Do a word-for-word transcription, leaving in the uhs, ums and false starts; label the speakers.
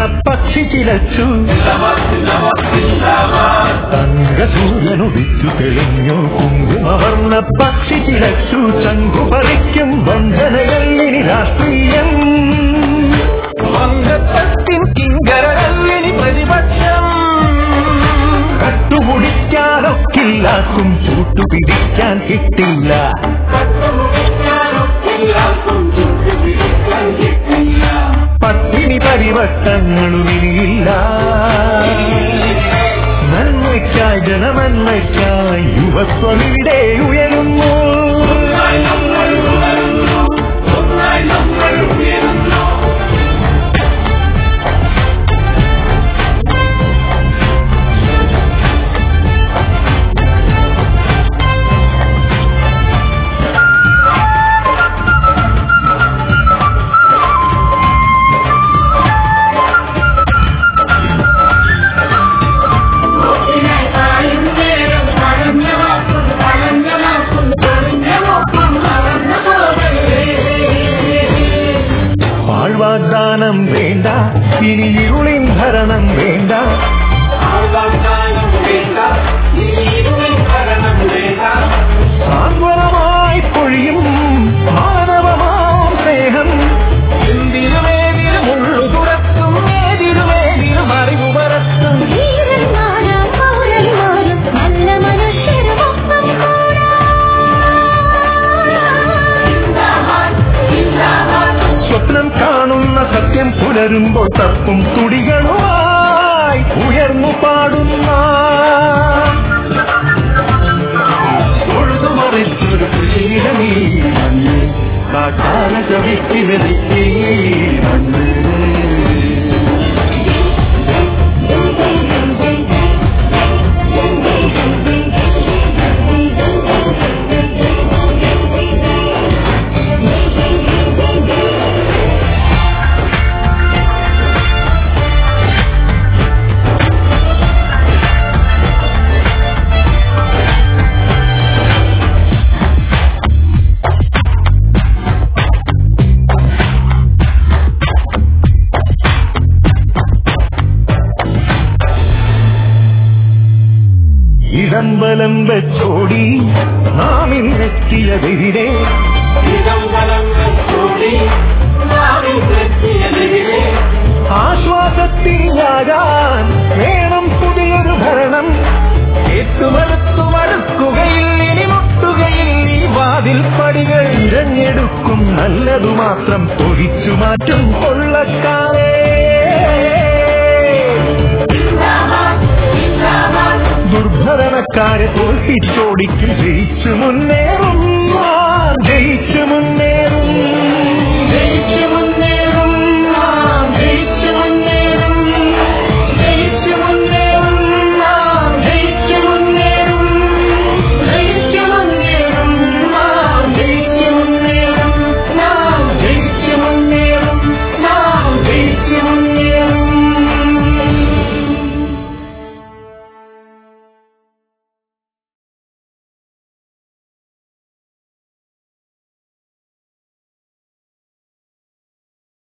Speaker 1: പക്ഷി ചിലച്ചു, തങ്കസൂര്യനുദിച്ചു തെളിഞ്ഞു. കുങ്കുമവർണ്ണ പക്ഷി ചിലച്ചു, ചങ്കു പറിക്കും വന്ദനകളിനി രാഷ്ട്രീയം. വങ്കത്തിൻ കിങ്കരകളിനി പ്രതിപക്ഷം. കട്ടുമുടിക്കാനൊക്കില്ലാക്കും ചൂട്ടുപിടിക്കാൻ കിട്ടില്ല. പട്ടിണി പരിവട്ടങ്ങളും ഇനിയില്ല. നന്മയ്ക്കായി ജനനന്മയ്ക്കായി യുവത്വം ഇവിടെ ഉയരുന്നു. വാഗ്ദാനം വേണ്ട, ഇനി ഇരുളിൻ ഭരണം വേണ്ട. സാന്ത്വനമായി പൊഴിയും മാനവമാം സ്നേഹം. എന്തിനുമേതിലും ഉള്ളു തുറക്കും, ഏതിലുമേതിലും അറിവ് പരത്തും. സ്വപ്നം കാണുന്ന സത്യം പുലരുമ്പോൾ തപ്പും തുടികളുമായി ഉയർന്നു പാടുന്ന തൊഴുതുമറിച്ചൊരു കൃഷിയിടമീ മണ്ണ്. കാട്ടാന ചവിട്ടി വെതിക്കീ മണ്ണ്. ഇടംബലം വെച്ചോടി നാം ഇന്നെത്തിയതെവിടെ? ആശ്വാസത്തിലാകാൻ വേണം പുതിയൊരു ഭരണം. ഏറ്റുമടുത്തുമടുക്കുകയിൽ ഇനി മുട്ടുകയിൽ ഈ വാതിൽ പടികൾ. ഇരഞ്ഞെടുക്കും നല്ലതു മാത്രം ഒഴിച്ചു മാറ്റും കൊള്ളക്കാരെ. ദുർഭരണക്കാരെ തോൽപ്പിച്ചോടിക്കും ജയിച്ചു മുന്നേറും.